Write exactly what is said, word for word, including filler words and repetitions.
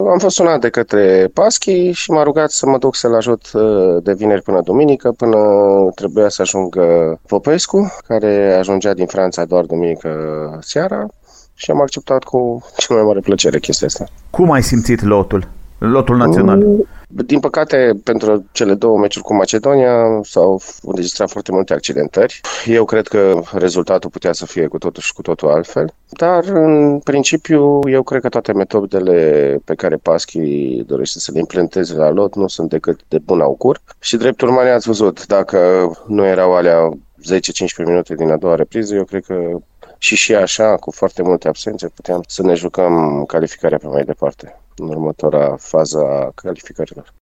Am fost sunat de către Paschi și m-a rugat să mă duc să-l ajut de vineri până duminică, până trebuia să ajungă Popescu, care ajungea din Franța doar duminică seara, și am acceptat cu cea mai mare plăcere chestia asta. Cum ai simțit lotul? Lotul național? Din păcate, pentru cele două meciuri cu Macedonia s-au înregistrat foarte multe accidentări. Eu cred că rezultatul putea să fie cu totul și cu totul altfel. Dar, în principiu, eu cred că toate metodele pe care Paschi dorește să le implementeze la lot nu sunt decât de bun augur. Și, drept urmare, ați văzut, dacă nu erau alea zece cincisprezece minute din a doua repriză, eu cred că și și așa, cu foarte multe absențe, puteam să ne jucăm calificarea pe mai departe, în următoarea fază a calificărilor.